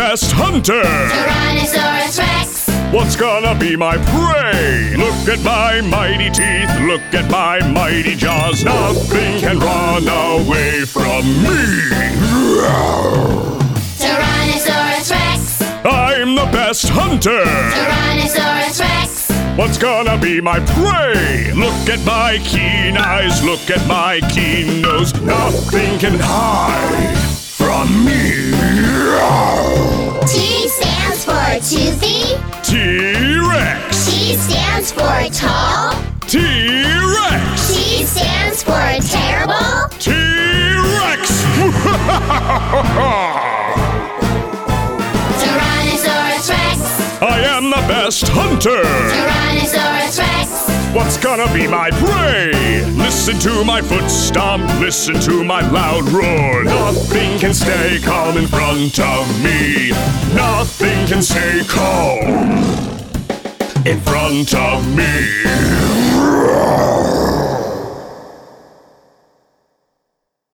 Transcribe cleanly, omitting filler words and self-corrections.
best hunter. Tyrannosaurus Rex. What's gonna be my prey? Look at my mighty teeth, look at my mighty jaws. Nothing can run away from me. Tyrannosaurus Rex. I'm the best hunter. Tyrannosaurus Rex. What's gonna be my prey? Look at my keen eyes, look at my keen nose. Nothing can hide from me. T stands for toothy. T-Rex. T stands for tall. T-Rex. T stands for terrible. T-Rex. Tyrannosaurus Rex. I am the best hunter. Tyrannosaurus Rex. What's gonna be my prey? Listen to my foot stomp, listen to my loud roar. Nothing can stay calm in front of me. Nothing can stay calm in front of me.